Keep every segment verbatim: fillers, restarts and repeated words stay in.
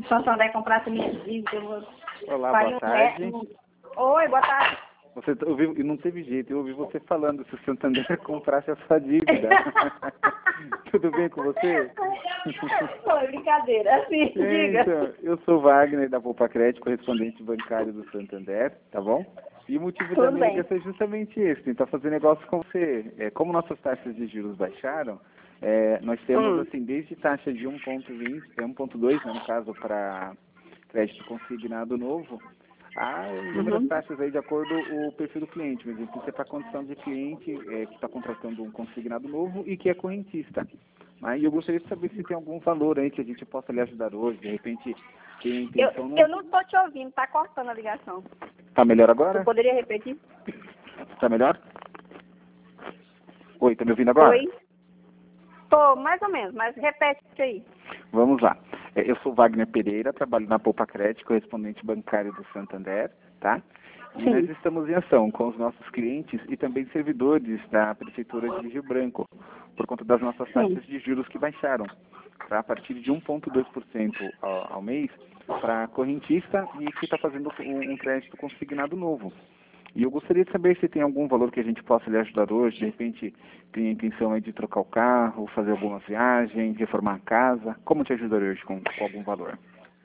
Santander comprasse minha dívida, eu vou... Olá, boa tarde. Um... Oi, boa tarde. Você ouviu, e não teve jeito, eu ouvi você falando se o Santander comprasse a sua dívida. Tudo bem com você? Foi brincadeira, assim, diga. Então, eu sou Wagner, da Poupa Crédito, correspondente bancário do Santander, tá bom? E o motivo Tudo da minha bem. ligação é justamente esse, tentar fazer negócio com você. É, como nossas taxas de juros baixaram, é, nós temos, Hum. assim, desde taxa de um ponto vinte, é um ponto dois, né, no caso, para crédito consignado novo, há inúmeras Uhum. taxas aí de acordo com o perfil do cliente, mas isso é para a condição de cliente é, que está contratando um consignado novo e que é correntista. Aí eu gostaria de saber se tem algum valor aí que a gente possa lhe ajudar hoje, de repente tem Eu, intenção... eu não estou te ouvindo, tá cortando a ligação. Tá melhor agora? Você poderia repetir? Tá melhor? Oi, tá me ouvindo agora? Oi? Tô, mais ou menos, mas repete aí. Vamos lá. É, Eu sou Wagner Pereira, trabalho na Poupa Crédito, correspondente bancário do Santander, tá? E Sim. nós estamos em ação com os nossos clientes e também servidores da Prefeitura de Rio Branco, por conta das nossas Sim. taxas de juros que baixaram, tá? A partir de um vírgula dois por cento ao, ao mês para correntista e que está fazendo um, um crédito consignado novo. E eu gostaria de saber se tem algum valor que a gente possa lhe ajudar hoje, de repente tem a intenção aí de trocar o carro, fazer alguma viagem, reformar a casa. Como te ajudar hoje com, com algum valor?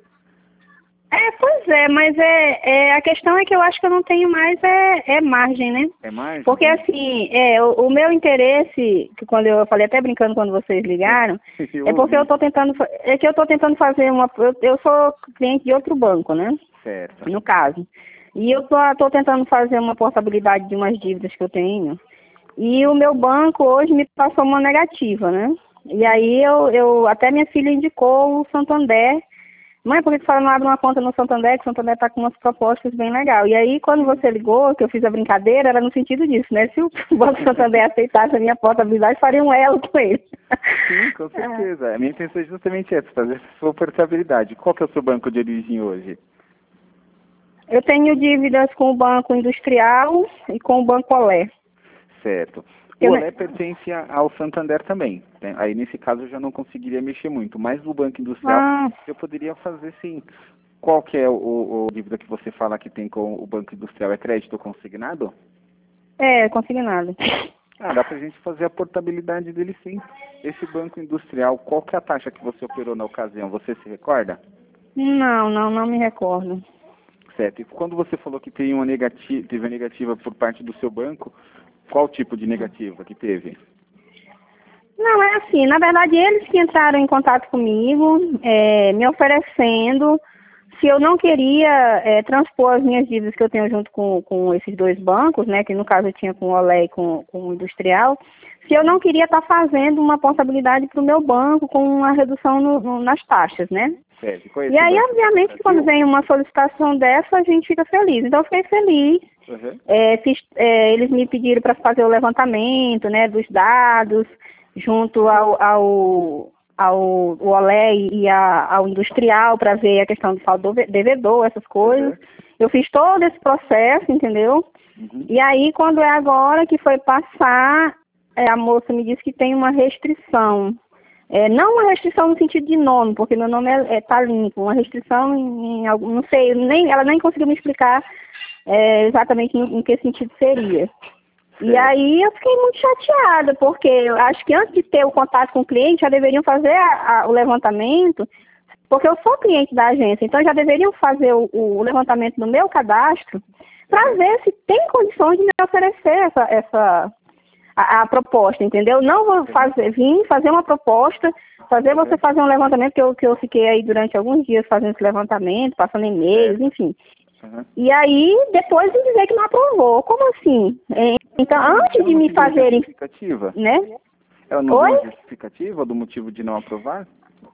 É, pois é, mas é, é, a questão é que eu acho que eu não tenho mais é, é margem, né? É mais? Porque assim, é, o, o meu interesse, que quando eu falei até brincando quando vocês ligaram, Eu é porque ouvi. eu tô tentando, fa- é que eu tô tentando fazer uma, eu, eu sou cliente de outro banco, né? Certo. No caso. E eu tô, tô tentando fazer uma portabilidade de umas dívidas que eu tenho. E o meu banco hoje me passou uma negativa, né? E aí eu, eu até minha filha indicou o Santander. Mãe, por que que a senhora não abre uma conta no Santander? Que o Santander está com umas propostas bem legais. E aí, quando você ligou, que eu fiz a brincadeira, era no sentido disso, né? Se o Banco Santander aceitasse a minha portabilidade, faria um elo com ele. Sim, com certeza. A minha intenção é justamente essa, fazer essa sua portabilidade. Qual que é o seu banco de origem hoje? Eu tenho dívidas com o Banco Industrial e com o Banco Olé. Certo. O Eu, Olé pertence a- ao Santander também, né? Aí nesse caso eu já não conseguiria mexer muito, mas no Banco Industrial ah, eu poderia fazer sim. Qual que é o, o, o dívida que você fala que tem com o Banco Industrial? É crédito consignado? é, consignado. Ah, dá pra gente fazer a portabilidade dele sim. Esse Banco Industrial, qual que é a taxa que você operou na ocasião? Você se recorda? Não, não, não me recordo. Certo. E quando você falou que tem uma negativa, teve uma negativa por parte do seu banco, qual tipo de negativa que teve? Não, é assim, na verdade eles que entraram em contato comigo, é, me oferecendo se eu não queria é, transpor as minhas dívidas que eu tenho junto com, com esses dois bancos, né, que no caso eu tinha com o Olé e com, com o Industrial, se eu não queria estar fazendo uma portabilidade para o meu banco com uma redução no, no, nas taxas, né? Certo. Qual é E esse aí, banco? obviamente, que quando vem uma solicitação dessa, a gente fica feliz. Então, eu fiquei feliz. Uhum. É, fiz, é, eles me pediram para fazer o levantamento, né, dos dados, junto ao, ao, ao o Olé e a, ao Industrial, para ver a questão do saldo devedor, essas coisas. Uhum. Eu fiz todo esse processo, entendeu? Uhum. E aí, quando é agora que foi passar, é, a moça me disse que tem uma restrição. É, não uma restrição no sentido de nome, porque meu nome é, é tá limpo, uma restrição em, em algum, não sei, nem, ela nem conseguiu me explicar é, exatamente em, em que sentido seria. E Certo. aí eu fiquei muito chateada, porque eu acho que antes de ter o contato com o cliente, já deveriam fazer a, a, o levantamento, porque eu sou cliente da agência, então já deveriam fazer o, o levantamento no meu cadastro para ver se tem condições de me oferecer essa, essa a, a proposta, entendeu? Não vou fazer, vim fazer uma proposta, fazer você fazer um levantamento, que eu, que eu fiquei aí durante alguns dias fazendo esse levantamento, passando e-mails, enfim. Uhum. E aí, depois de dizer que não aprovou. Como assim? É, então, antes Ela de não me te deu fazerem, justificativa? né? Ela não Oi? deu justificativa do motivo de não aprovar?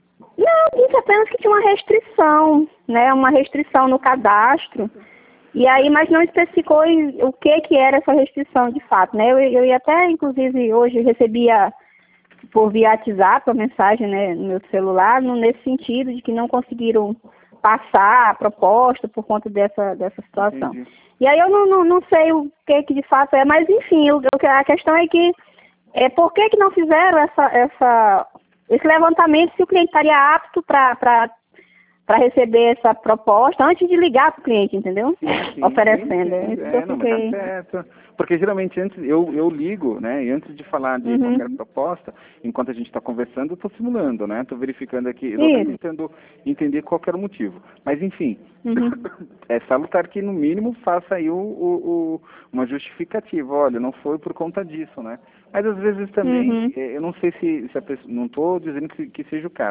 Não, disse apenas que tinha uma restrição, né? Uma restrição no cadastro. E aí, mas não especificou o que que era essa restrição de fato, né? Eu, eu ia até, inclusive, hoje recebia por via WhatsApp a mensagem, né, no meu celular, no, nesse sentido de que não conseguiram passar a proposta por conta dessa, dessa situação. Entendi. E aí eu não, não, não sei o que que de fato é, mas enfim, o, o, a questão é que, é, por que que não fizeram essa, essa, esse levantamento se o cliente estaria apto para para receber essa proposta antes de ligar para o cliente, entendeu? Sim, sim, Oferecendo. sim, sim. Isso que É, eu não, mas fiquei... tá certo. Porque geralmente antes eu, eu ligo, né? E antes de falar de Uhum. qualquer proposta, enquanto a gente está conversando, eu estou simulando, né? Estou verificando aqui, eu estou Isso. tentando entender qual que era o motivo. Mas enfim, Uhum. é salutar que no mínimo faça aí o, o, o- uma justificativa. Olha, não foi por conta disso, né? Mas às vezes também, Uhum. eh, eu não sei se, se a pessoa, não estou dizendo que, que seja o caso.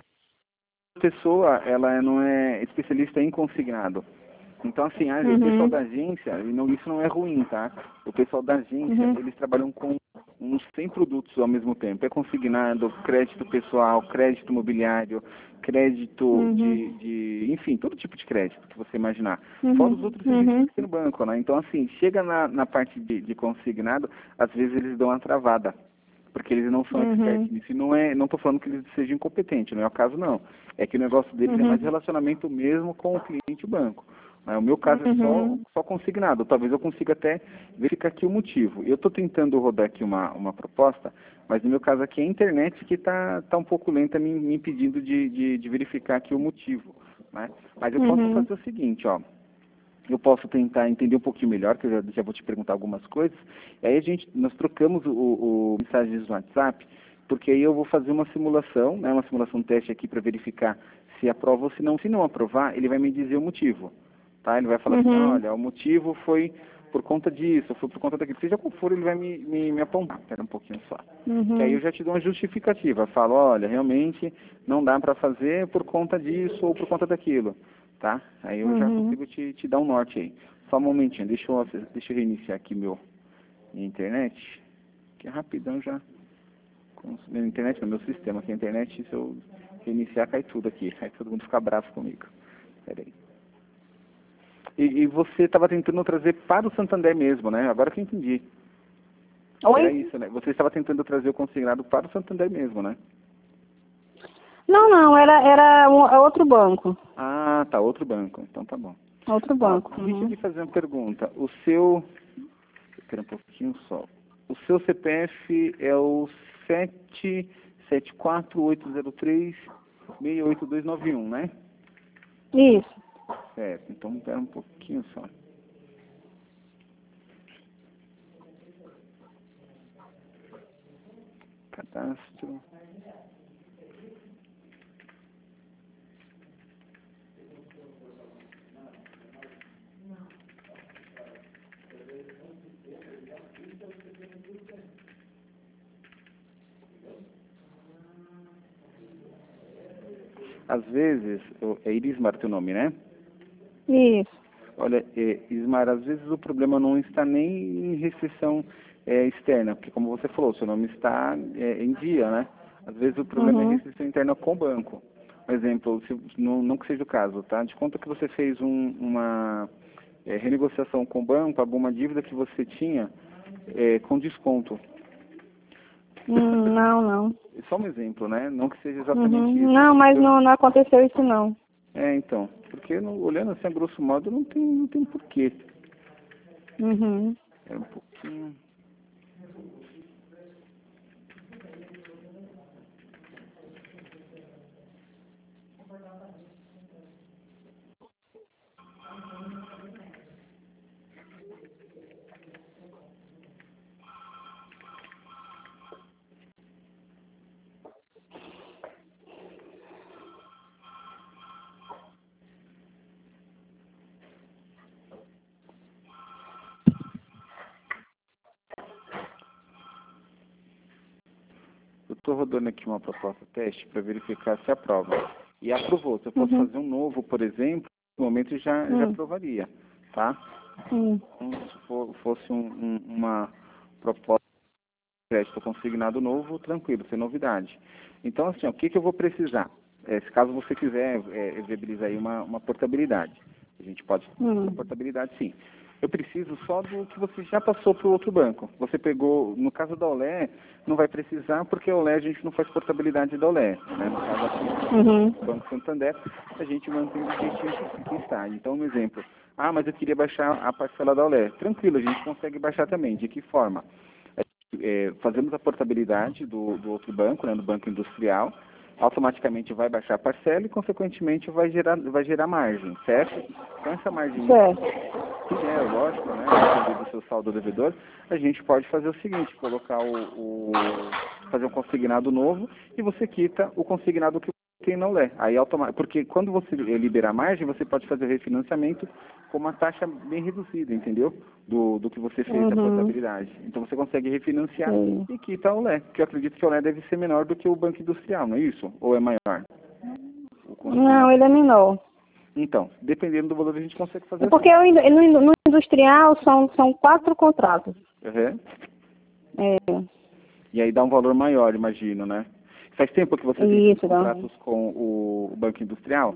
A pessoa, ela não é especialista em consignado. Então, assim, a- o pessoal Uhum. da agência, e não, isso não é ruim, tá? O pessoal da agência, Uhum. eles trabalham com uns cem produtos ao mesmo tempo. É consignado, crédito pessoal, crédito imobiliário, crédito Uhum. de, de enfim, todo tipo de crédito que você imaginar. Fora Uhum. os outros serviços Uhum. que tem no banco, né? Então, assim, chega na, na parte de, de consignado, às vezes eles dão uma travada porque eles não são experts Uhum. nisso. E não é, não estou falando que eles sejam incompetentes, não é o caso não. É que o negócio deles é mais Uhum. relacionamento mesmo com o cliente e o banco. Né? O meu caso é só, Uhum. só consignado. Talvez eu consiga até verificar aqui o motivo. Eu estou tentando rodar aqui uma, uma proposta, mas no meu caso aqui é a internet que está tá um pouco lenta me, me impedindo de, de, de verificar aqui o motivo. Né? Mas eu posso Uhum. fazer o seguinte, ó. Eu posso tentar entender um pouquinho melhor, que eu já, já vou te perguntar algumas coisas. E aí a gente, nós trocamos o, o mensagens no WhatsApp, porque aí eu vou fazer uma simulação, né, uma simulação teste aqui para verificar se aprova ou se não. Se não aprovar, ele vai me dizer o motivo. Tá? Ele vai falar assim, Uhum. olha, o motivo foi por conta disso, foi por conta daquilo. Seja qual for, ele vai me, me, me apontar. Espera um pouquinho só. Que aí eu Uhum. já te dou uma justificativa. Eu falo, olha, realmente não dá para fazer por conta disso ou por conta daquilo. Tá? Aí eu já Uhum. consigo te, te dar um norte aí. Só um momentinho, deixa eu, deixa eu reiniciar aqui meu, minha internet, que é rapidão já. Com, minha internet, no meu sistema, que a internet, se eu reiniciar, cai tudo aqui. Aí todo mundo fica bravo comigo. Pera aí. E, e você estava tentando trazer para o Santander mesmo, né? Agora que eu entendi. Era Oi? isso, né? Você estava tentando trazer o consignado para o Santander mesmo, né? Não, não, era, era um, é outro banco. Ah, tá, outro banco. Então tá bom. Outro Ó, banco. deixa eu Uhum. lhe fazer uma pergunta. O seu... Espera um pouquinho só. O seu C P F é o sete sete quatro oito zero três seis oito dois nove um, né? Isso. Certo, então espera um pouquinho só. Cadastro. Às vezes, o- é Irismar teu nome, né? Isso. Olha, é, Ismar, às vezes o problema não está nem em restrição é, externa, porque como você falou, seu nome está é, em dia, né? Às vezes o problema é Uhum. restrição interna com o banco. Por exemplo, se, não, não que seja o caso, tá? De conta que você fez um, uma é, renegociação com o banco, alguma dívida que você tinha é, com desconto. Hum, não, não. É só um exemplo, né? Não que seja exatamente Uhum. isso. Não, mas Eu, não, não aconteceu isso não. é, então, porque no- olhando assim a grosso modo não tem, não tem porquê. Uhum. É um pouquinho. Eu estou rodando aqui uma proposta teste para verificar se aprova. E aprovou. Se eu fosse Uhum. fazer um novo, por exemplo, no momento já, já Hum. aprovaria. Tá? Hum. Então, se for, fosse um, um, uma proposta de crédito consignado novo, tranquilo, sem novidade. Então, assim, ó, o que, que eu vou precisar? É, se caso você quiser é, viabilizar aí uma, uma portabilidade. A gente pode fazer a Hum. portabilidade, sim. Eu preciso só do que você já passou para o outro banco. Você pegou, no caso da Olé, não vai precisar, porque a Olé a gente não faz portabilidade da Olé. Né? No caso aqui, Uhum. do Banco Santander, a gente mantém do jeitinho que, que está. Então, um exemplo. Ah, mas eu queria baixar a parcela da Olé. Tranquilo, a gente consegue baixar também. De que forma? É, é, fazemos a portabilidade do, do outro banco, né, do Banco Industrial, automaticamente vai baixar a parcela e, consequentemente, vai gerar, vai gerar margem, certo? Então, essa margem, Certo. se é lógico, né, dependendo do seu saldo devedor, a gente pode fazer o seguinte, colocar o, o fazer um consignado novo e você quita o consignado que quem não lê. Aí automa- porque quando você liberar margem, você pode fazer o refinanciamento com uma taxa bem reduzida, entendeu? Do, do que você fez da Uhum. portabilidade. Então você consegue refinanciar Sim. e quita o Lé, que eu acredito que o Lé deve ser menor do que o Banco Industrial, não é isso? Ou é maior? O consignado. Não, ele é menor. Então, dependendo do valor a gente consegue fazer É porque eu, indo- no, no industrial são, são quatro contratos. assim. Uhum. É, E aí dá um valor maior, imagino, né? Faz tempo que você tem isso, esses dá. contratos com o Banco Industrial?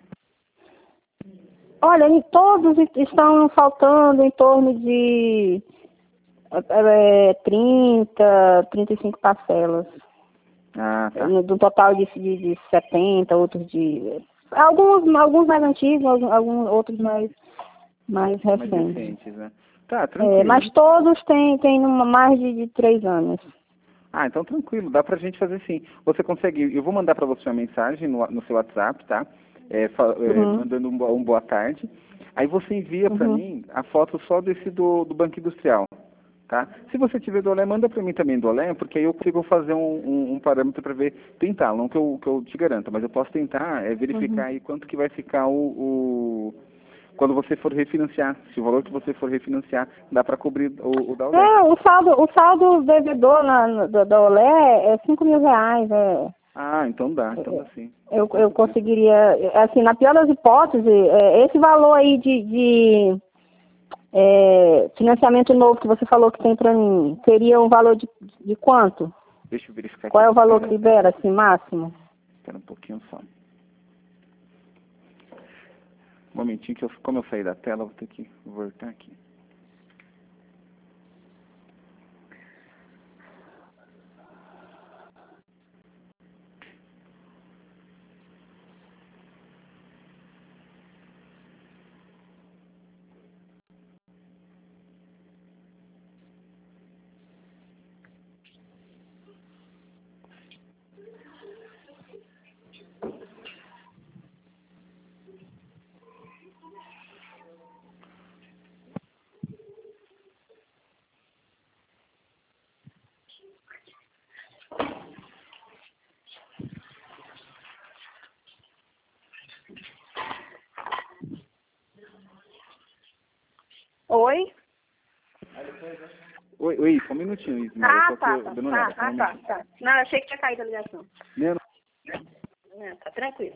Olha, em todos estão faltando em torno de é, trinta, trinta e cinco parcelas. Ah, tá. Do total de, de, de setenta, outros de... Alguns, alguns mais antigos, alguns, alguns outros mais, mais Mais recentes. recentes, né? Tá, tranquilo. É, mas todos têm, têm uma, mais de, de três anos. Ah, então tranquilo, dá pra gente fazer sim. Você consegue, eu vou mandar pra você uma mensagem no, no seu WhatsApp, tá? É, fa- é, Uhum. mandando um, bo- um boa tarde. Aí você envia pra Uhum. mim a foto só desse do, do Banco Industrial, tá? Se você tiver do Olé, manda pra mim também do Olé, porque aí eu consigo fazer um, um, um parâmetro pra ver, tentar, não que eu, que eu te garanto, mas eu posso tentar é, verificar Uhum. aí quanto que vai ficar o, o quando você for refinanciar, se o valor que você for refinanciar dá pra cobrir o, o da Olé. É, o saldo, o saldo devedor na, na- da, da Olé é cinco mil reais. É, Ah, então dá, então dá sim. eu, Com eu certeza. conseguiria, assim, na pior das hipóteses, é, esse valor aí de, de é, financiamento novo que você falou que tem pra mim, seria um valor de, de quanto? Deixa eu verificar Qual aqui. é o valor que libera, assim, máximo? Espera um pouquinho só. Um momentinho que eu, como eu saí da tela, eu vou ter que voltar aqui. Oi? Oi, oi, só um minutinho, Ismael. Ah, eu tô aqui tá, tá, dando uma tá, olhada. Só um ah, tá, minutinho. tá. Não, eu achei que tinha caído a ligação. Não, não. Não, tá tranquilo.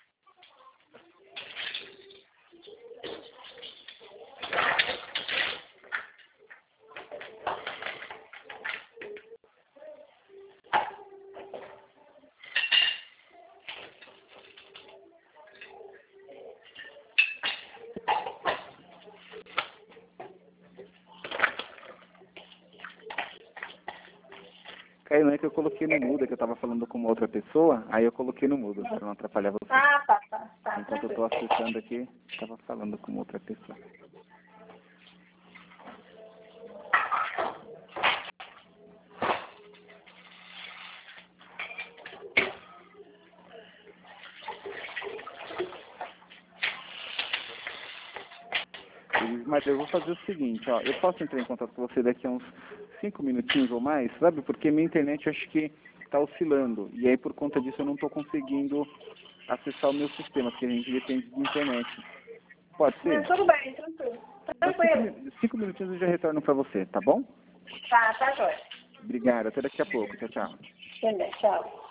Caiu, não é que eu coloquei no mudo, é que eu tava falando com uma outra pessoa, aí eu coloquei no mudo, pra não atrapalhar você. Ah, tá, tá, tá. Enquanto eu tô acessando aqui, tava falando com outra pessoa. Mas eu vou fazer o seguinte, ó, eu posso entrar em contato com você daqui a uns cinco minutinhos ou mais, sabe? Porque minha internet eu acho que tá oscilando, e aí por conta disso eu não tô conseguindo acessar o meu sistema, porque a gente depende de internet. Pode Não, ser? tudo bem, tranquilo. Então, cinco, Tranquilo. mi- cinco minutinhos eu já retorno pra você, tá bom? Tá, tá, jóia. Obrigado, até daqui a pouco. Tchau, tchau. Entendeu, tchau.